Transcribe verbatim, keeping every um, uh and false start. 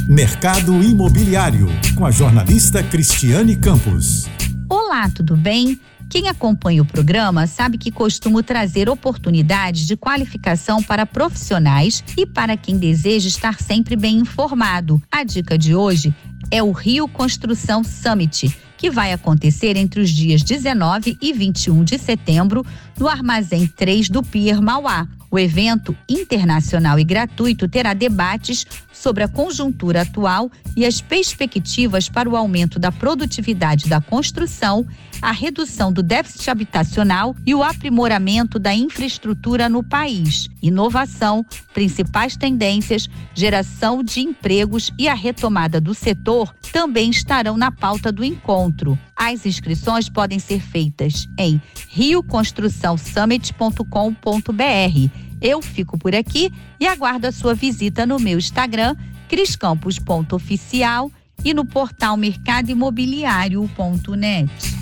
Mercado Imobiliário, com a jornalista Cristiane Campos. Olá, tudo bem? Quem acompanha o programa sabe que costumo trazer oportunidades de qualificação para profissionais e para quem deseja estar sempre bem informado. A dica de hoje é o Rio Construção Summit, que vai acontecer entre os dias dezenove e vinte e um de setembro no Armazém três do Pier Mauá. O evento internacional e gratuito terá debates sobre a conjuntura atual e as perspectivas para o aumento da produtividade da construção, a redução do déficit habitacional e o aprimoramento da infraestrutura no país. Inovação, principais tendências, geração de empregos e a retomada do setor também estarão na pauta do encontro. As inscrições podem ser feitas em rio construção summit ponto com ponto b r. Eu fico por aqui e aguardo a sua visita no meu Instagram, cris campos ponto oficial, e no portal mercado imobiliário ponto net.